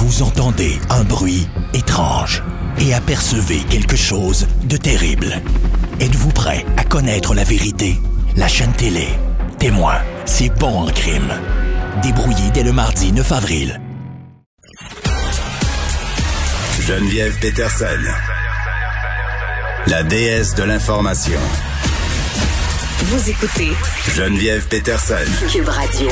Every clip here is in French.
Vous entendez un bruit étrange et apercevez quelque chose de terrible. Êtes-vous prêt à connaître la vérité? La chaîne télé Témoin, c'est bon en crime. Débrouillé dès le mardi 9 avril. Geneviève Peterson, la déesse de l'information. Vous écoutez Geneviève Peterson, Cube Radio.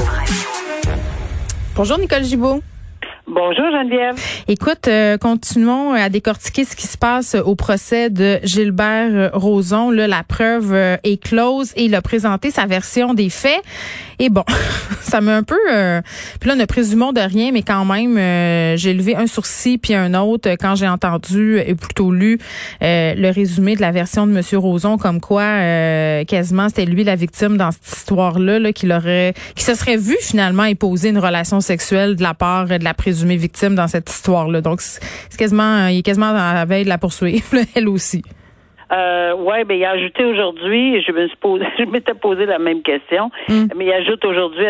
Bonjour Nicole Gibault. Bonjour Geneviève. Écoute, continuons à décortiquer ce qui se passe au procès de Gilbert Rozon. Là, la preuve est close et il a présenté sa version des faits. Et bon, ça m'a un peu... puis là, ne présumons de rien, mais quand même, j'ai levé un sourcil puis un autre quand j'ai entendu et plutôt lu le résumé de la version de Monsieur Rozon, comme quoi quasiment c'était lui la victime dans cette histoire-là, là, qui se serait vu finalement imposer une relation sexuelle de la part de la présumée victime dans cette histoire-là. Donc, c'est quasiment, il est quasiment à la veille de la poursuivre, elle aussi. Ouais, ben il a ajouté aujourd'hui, je m'étais posé la même question, mais il ajoute aujourd'hui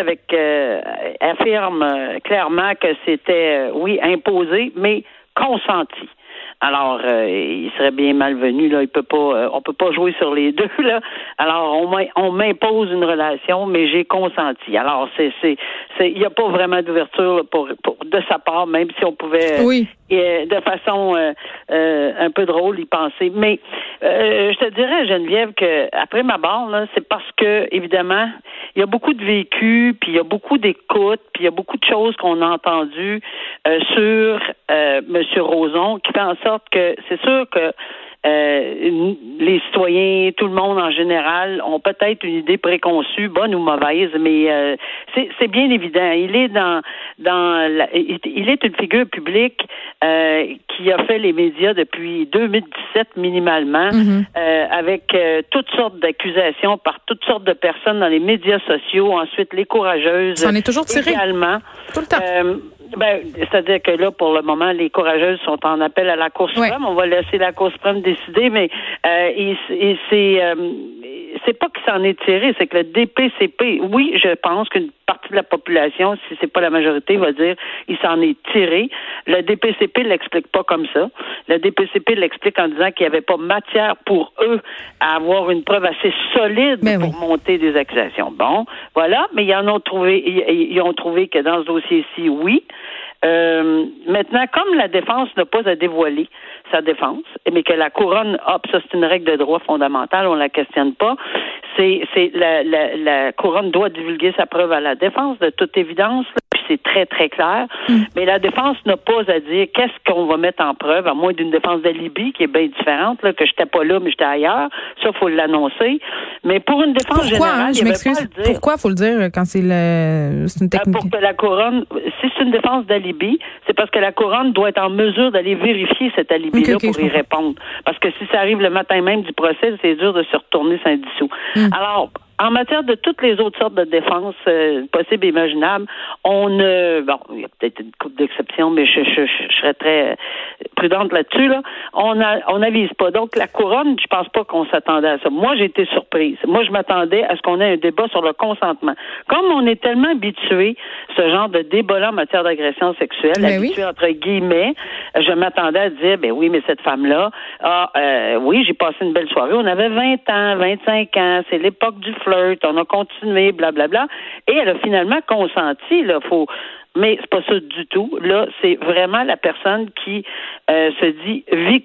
affirme clairement que c'était oui imposé, mais consenti. Alors, il serait bien malvenu, là. On peut pas jouer sur les deux, là. Alors, on m'impose une relation, mais j'ai consenti. Alors, il n'y a pas vraiment d'ouverture là, pour de sa part, même si on pouvait, de façon un peu drôle, y penser. Mais, je te dirais, Geneviève, que après ma barre, là, c'est parce que, évidemment, il y a beaucoup de vécus, puis il y a beaucoup d'écoutes, puis il y a beaucoup de choses qu'on a entendues sur Monsieur Rozon, qui fait en sorte que c'est sûr que les citoyens, tout le monde en général, ont peut-être une idée préconçue, bonne ou mauvaise, mais c'est bien évident. Il est il est une figure publique qui a fait les médias depuis 2017 minimalement, avec toutes sortes d'accusations par toutes sortes de personnes dans les médias sociaux. Ensuite, les courageuses. Ça en est toujours tiré. Également. Tout le temps. C'est-à-dire que là, pour le moment, les courageuses sont en appel à la Cour suprême. On va laisser la Cour suprême décider, mais c'est pas qu'il s'en est tiré, c'est que le DPCP, oui, je pense qu'une partie de la population, si c'est pas la majorité, va dire il s'en est tiré. Le DPCP l'explique pas comme ça. Le DPCP l'explique en disant qu'il n'y avait pas matière pour eux à avoir une preuve assez solide pour monter des accusations. Bon, voilà, mais ils ont trouvé que dans ce dossier-ci, oui. Maintenant, comme la défense n'a pas à dévoiler sa défense, mais que la couronne, ça c'est une règle de droit fondamentale, on la questionne pas. La couronne doit divulguer sa preuve à la défense, de toute évidence, là, puis c'est très, très clair. Mais la défense n'a pas à dire qu'est-ce qu'on va mettre en preuve, à moins d'une défense d'alibi qui est bien différente, là, que j'étais pas là, mais j'étais ailleurs. Ça, faut l'annoncer. Mais pour une défense générale, je m'excuse. Pourquoi faut le dire quand c'est une technique? Pour que la couronne, si c'est une défense d'alibi, c'est parce que la couronne doit être en mesure d'aller vérifier cet alibi-là pour y répondre. Parce que si ça arrive le matin même du procès, c'est dur de se retourner sans dissous. Alors, en matière de toutes les autres sortes de défenses possibles et imaginables, il y a peut-être une couple d'exceptions, mais je serais très prudente là-dessus, là. On n'avise pas. Donc, la couronne, je pense pas qu'on s'attendait à ça. Moi, j'ai été surprise. Moi, je m'attendais à ce qu'on ait un débat sur le consentement. Comme on est tellement habitué, ce genre de débat-là en matière d'agression sexuelle, habitué entre guillemets, je m'attendais à dire, oui, mais cette femme-là, oui, j'ai passé une belle soirée. On avait 20 ans, 25 ans, c'est l'époque du flirt, on a continué, blablabla, et elle a finalement consenti, là, mais c'est pas ça du tout. Là, c'est vraiment la personne qui se dit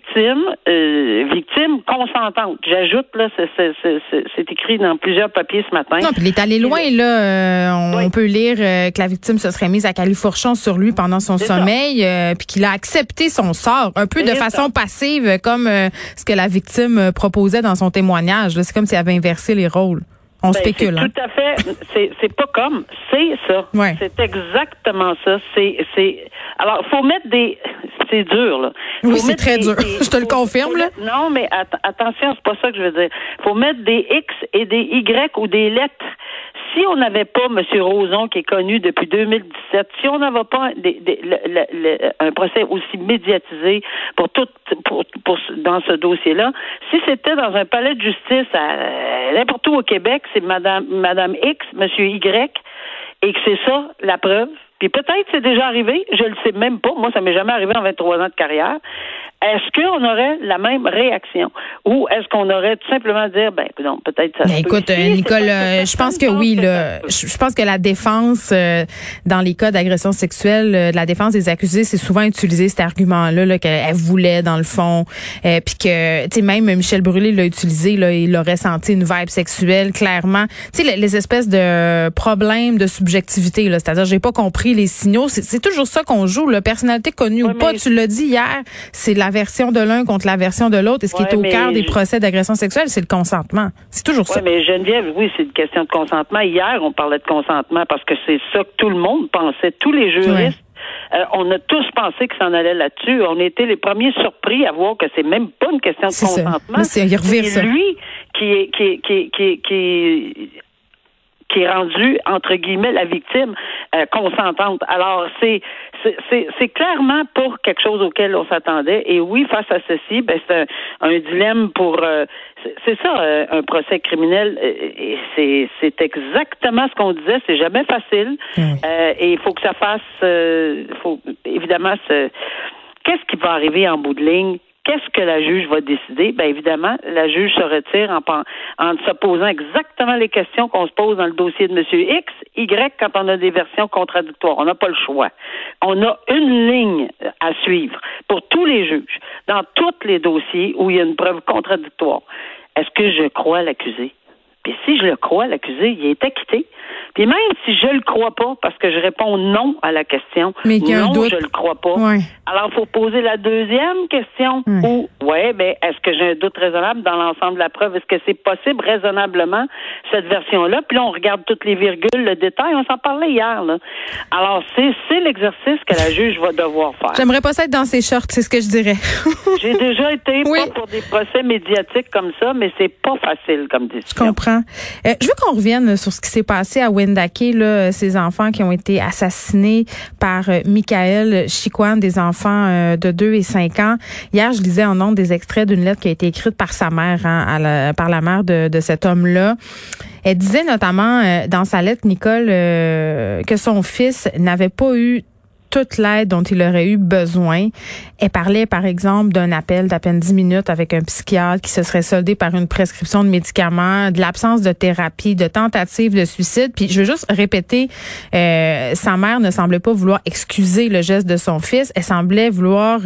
victime consentante. J'ajoute, là, c'est écrit dans plusieurs papiers ce matin. Non, puis il est allé loin, là. On peut lire que la victime se serait mise à califourchon sur lui pendant son sommeil, puis qu'il a accepté son sort, un peu de façon passive, comme ce que la victime proposait dans son témoignage. Là, c'est comme s'il avait inversé les rôles. On spécule. Tout à fait. C'est pas comme. C'est ça. Ouais. C'est exactement ça. Alors, faut mettre des. C'est dur, là. Oui, c'est très dur. Je te le confirme, là. Non, mais attention, c'est pas ça que je veux dire. Faut mettre des X et des Y ou des lettres. Si on n'avait pas M. Rozon, qui est connu depuis 2017, si on n'avait pas un procès aussi médiatisé dans ce dossier-là, si c'était dans un palais de justice n'importe où au Québec, c'est Madame X, Monsieur Y, et que c'est ça la preuve, puis peut-être c'est déjà arrivé, je le sais même pas, moi ça m'est jamais arrivé en 23 ans de carrière, est-ce qu'on aurait la même réaction? Ou est-ce qu'on aurait tout simplement dire, non, peut-être ça se écoute, Nicole, je pense que oui, là. Je pense que la défense, dans les cas d'agression sexuelle, la défense des accusés, c'est souvent utilisé cet argument-là, qu'elle voulait, dans le fond, puis que, tu sais, même Michel Brûlé l'a utilisé, là, il aurait senti une vibe sexuelle, clairement. Tu sais, les espèces de problèmes de subjectivité, là. C'est-à-dire, j'ai pas compris les signaux. C'est toujours ça qu'on joue, là. Personnalité connue ou pas, tu l'as dit hier, c'est la version de l'un contre la version de l'autre. Et ce qui est au cœur des procès d'agression sexuelle, c'est le consentement. C'est toujours ça. Oui, mais Geneviève, oui, c'est une question de consentement. Hier, on parlait de consentement parce que c'est ça que tout le monde pensait. Tous les juristes, on a tous pensé que ça en allait là-dessus. On était les premiers surpris à voir que c'est même pas une question de consentement. C'est lui qui est rendu, entre guillemets, la victime consentante. Alors, c'est clairement pas quelque chose auquel on s'attendait. Et oui, face à ceci, c'est un dilemme pour... c'est ça, un procès criminel. Et c'est exactement ce qu'on disait. C'est jamais facile. Et il faut que ça fasse... faut évidemment... Qu'est-ce qui va arriver en bout de ligne? Qu'est-ce que la juge va décider? Bien évidemment, la juge se retire en se posant exactement les questions qu'on se pose dans le dossier de M. X, Y, quand on a des versions contradictoires. On n'a pas le choix. On a une ligne à suivre pour tous les juges, dans tous les dossiers où il y a une preuve contradictoire. Est-ce que je crois l'accusé? Puis si je le crois, l'accusé, il est acquitté. Puis même si je le crois pas, parce que je réponds non à la question, mais non, je le crois pas. Ouais. Alors, il faut poser la deuxième question. Ou, est-ce que j'ai un doute raisonnable dans l'ensemble de la preuve? Est-ce que c'est possible raisonnablement, cette version-là? Puis là, on regarde toutes les virgules, le détail, on s'en parlait hier, là. Alors, c'est l'exercice que la juge va devoir faire. J'aimerais pas ça être dans ses shorts, c'est ce que je dirais. J'ai déjà été, pas pour des procès médiatiques comme ça, mais c'est pas facile comme décision. Je comprends. Je veux qu'on revienne sur ce qui s'est passé à Wendake, là, ces enfants qui ont été assassinés par Michael Chicoine, des enfants de 2 et 5 ans. Hier, je lisais en ondes des extraits d'une lettre qui a été écrite par sa mère, par la mère de cet homme-là. Elle disait notamment dans sa lettre, Nicole, que son fils n'avait pas eu toute l'aide dont il aurait eu besoin. Elle parlait, par exemple, d'un appel d'à peine 10 minutes avec un psychiatre qui se serait soldé par une prescription de médicaments, de l'absence de thérapie, de tentative de suicide. Puis je veux juste répéter, sa mère ne semblait pas vouloir excuser le geste de son fils. Elle semblait vouloir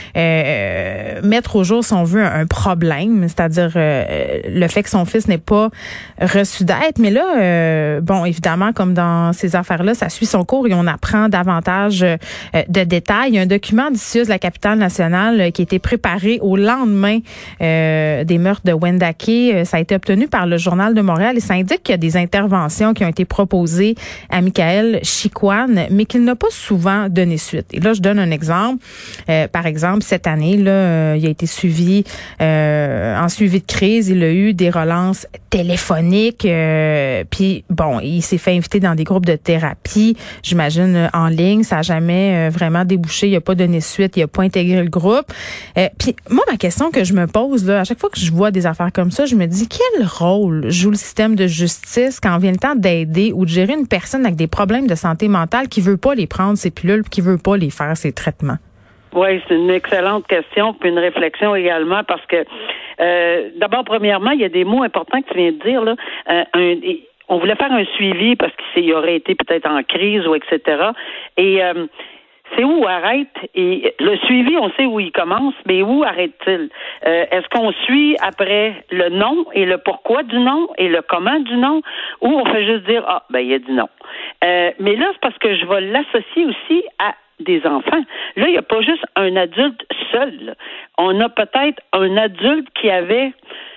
mettre au jour, si on veut, un problème, c'est-à-dire le fait que son fils n'ait pas reçu d'aide. Mais là, évidemment, comme dans ces affaires-là, ça suit son cours et on apprend davantage de détails. Il y a un document d'Icius de la capitale nationale qui a été préparé au lendemain des meurtres de Wendake. Ça a été obtenu par le Journal de Montréal et ça indique qu'il y a des interventions qui ont été proposées à Michael Chicoine, mais qu'il n'a pas souvent donné suite. Et là, je donne un exemple. Par exemple, cette année, là, il a été suivi en suivi de crise. Il a eu des relances téléphoniques. Puis, il s'est fait inviter dans des groupes de thérapie, j'imagine, en ligne. Ça n'a jamais vraiment débouché. Il n'a pas donné suite. Il n'a pas intégré le groupe. Puis moi, ma question que je me pose, là, à chaque fois que je vois des affaires comme ça, je me dis quel rôle joue le système de justice quand vient le temps d'aider ou de gérer une personne avec des problèmes de santé mentale qui veut pas les prendre, ces pilules, qui veut pas les faire, ces traitements? Oui, c'est une excellente question, puis une réflexion également, parce que d'abord, premièrement, il y a des mots importants que tu viens de dire, là. On voulait faire un suivi parce qu'il aurait été peut-être en crise ou etc. Et c'est où arrête? Et le suivi, on sait où il commence, mais où arrête-t-il? Est-ce qu'on suit après le non et le pourquoi du non et le comment du non? Ou on fait juste dire, il y a du non. Mais là, c'est parce que je vais l'associer aussi à des enfants. Là, il n'y a pas juste un adulte seul. Là. On a peut-être un adulte qui avait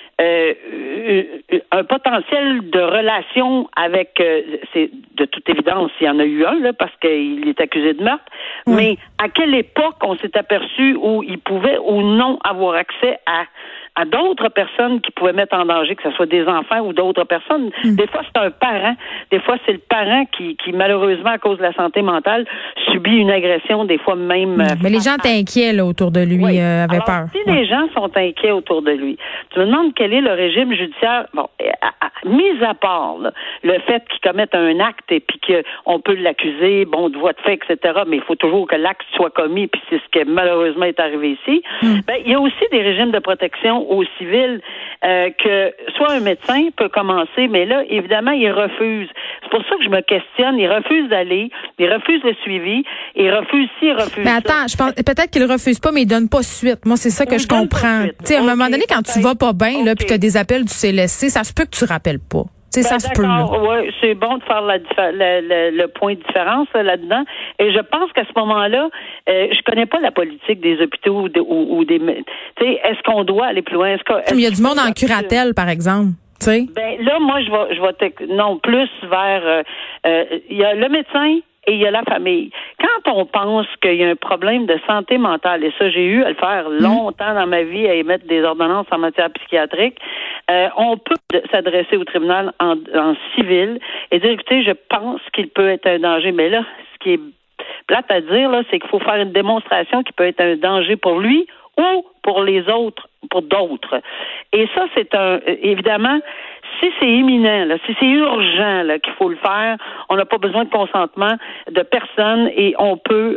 un potentiel de relation avec, c'est de toute évidence, il y en a eu un, là, parce qu'il est accusé de meurtre, mais à quelle époque on s'est aperçu où il pouvait ou non avoir accès à à d'autres personnes qui pouvaient mettre en danger, que ce soit des enfants ou d'autres personnes. Des fois, c'est un parent. Des fois, c'est le parent qui malheureusement, à cause de la santé mentale, subit une agression, des fois même... Mais les gens étaient inquiets là, autour de lui, avaient peur. Si les gens sont inquiets autour de lui, tu me demandes quel est le régime judiciaire, mis à part là, le fait qu'il commette un acte et puis qu'on peut l'accuser, de voie de fait, etc., mais il faut toujours que l'acte soit commis, puis c'est ce qui malheureusement est arrivé ici. Il y a aussi des régimes de protection aux civils que soit un médecin peut commencer, mais là, évidemment, il refuse. C'est pour ça que je me questionne. Il refuse d'aller, il refuse le suivi, il refuse ci, il refuse ça. Mais attends, je pense peut-être qu'il refuse pas, mais il donne pas suite. Moi, c'est ça que je comprends. Tu sais, à un moment donné, quand tu vas pas bien, là, puis que des appels du CLSC, ça se peut que tu rappelles pas. Ça se peut. Ouais, c'est bon de faire le point de différence là-dedans. Et je pense qu'à ce moment-là, je connais pas la politique des hôpitaux ou des. Tu sais, est-ce qu'on doit aller plus loin? Il y a du monde en curatelle, par exemple. T'sais? Ben là, moi, je vais plus vers. Il y a le médecin. Et il y a la famille. Quand on pense qu'il y a un problème de santé mentale, et ça, j'ai eu à le faire longtemps dans ma vie, à émettre des ordonnances en matière psychiatrique, on peut s'adresser au tribunal en civil et dire, écoutez, je pense qu'il peut être un danger. Mais là, ce qui est plate à dire, là, c'est qu'il faut faire une démonstration qu'il peut être un danger pour lui ou pour les autres, pour d'autres. Et ça, c'est évidemment, si c'est imminent, là, si c'est urgent là, qu'il faut le faire, on n'a pas besoin de consentement de personne et on peut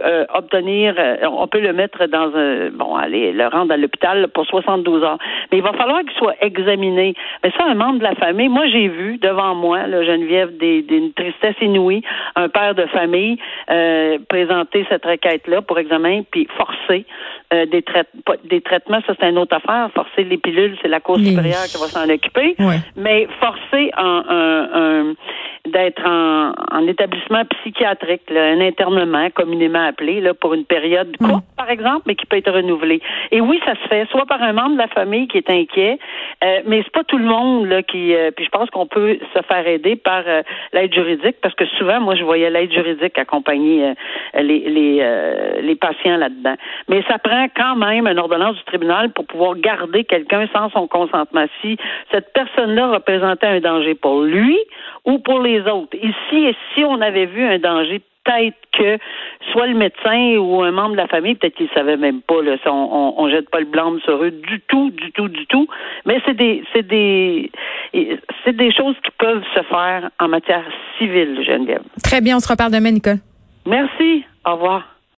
on peut le mettre dans le rendre à l'hôpital pour 72 heures. Mais il va falloir qu'il soit examiné. Mais ça, un membre de la famille, moi j'ai vu devant moi, là, Geneviève, d'une tristesse inouïe, un père de famille présenter cette requête-là pour examen, puis forcer des traitements, ça c'est une autre affaire. Forcer les pilules, c'est la Cour supérieure qui va s'en occuper. Ouais. Mais forcer d'être en établissement psychiatrique, là, un internement communément appelé là, pour une période courte, par exemple, mais qui peut être renouvelée. Et oui, ça se fait, soit par un membre de la famille qui est inquiet, mais c'est pas tout le monde là qui. Puis je pense qu'on peut se faire aider par l'aide juridique, parce que souvent, moi, je voyais l'aide juridique accompagner les patients là-dedans. Mais ça prend quand même une ordonnance du tribunal pour pouvoir garder quelqu'un sans son consentement. Si cette personne-là représentait un danger pour lui ou pour les autres. Ici, si on avait vu un danger, peut-être que soit le médecin ou un membre de la famille, peut-être qu'ils ne savaient même pas, là, on jette pas le blâme sur eux du tout. Mais c'est des choses qui peuvent se faire en matière civile, Geneviève. Très bien, on se reparle demain, Nicole. Merci. Au revoir.